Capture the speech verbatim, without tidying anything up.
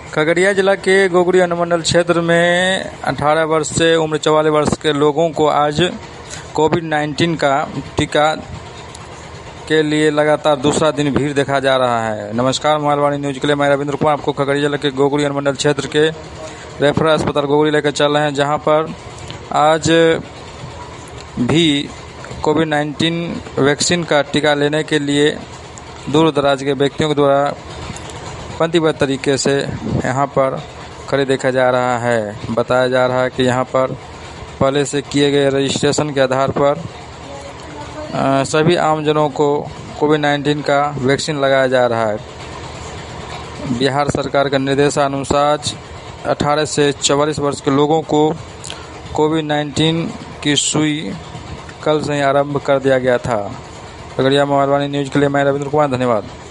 खगड़िया जिला के गोगरी अनुमंडल क्षेत्र में अठारह वर्ष से उम्र चौवालीस वर्ष के लोगों को आज कोविड नाइन्टीन का टीका के लिए लगातार दूसरा दिन भीड़ देखा जा रहा है। नमस्कार, मोबाइल न्यूज के लिए मैं रविंद्र कुमार आपको खगड़िया जिला के गोगरी अनुमंडल क्षेत्र के रेफरल अस्पताल गोगरी लेकर चल रहे हैं, जहां पर आज भी कोविड नाइन्टीन वैक्सीन का टीका लेने के लिए दूर दराज के व्यक्तियों के द्वारा पंक्तिबद्ध तरीके से यहाँ पर खड़े देखा जा रहा है। बताया जा रहा है कि यहाँ पर पहले से किए गए रजिस्ट्रेशन के आधार पर आ, सभी आमजनों को कोविड नाइन्टीन का वैक्सीन लगाया जा रहा है। बिहार सरकार के निर्देशानुसार अठारह से चौवालीस वर्ष के लोगों को कोविड नाइन्टीन की सुई कल से ही आरंभ कर दिया गया था। खगड़िया मोबाइल न्यूज के लिए मैं रविंद्र कुमार, धन्यवाद।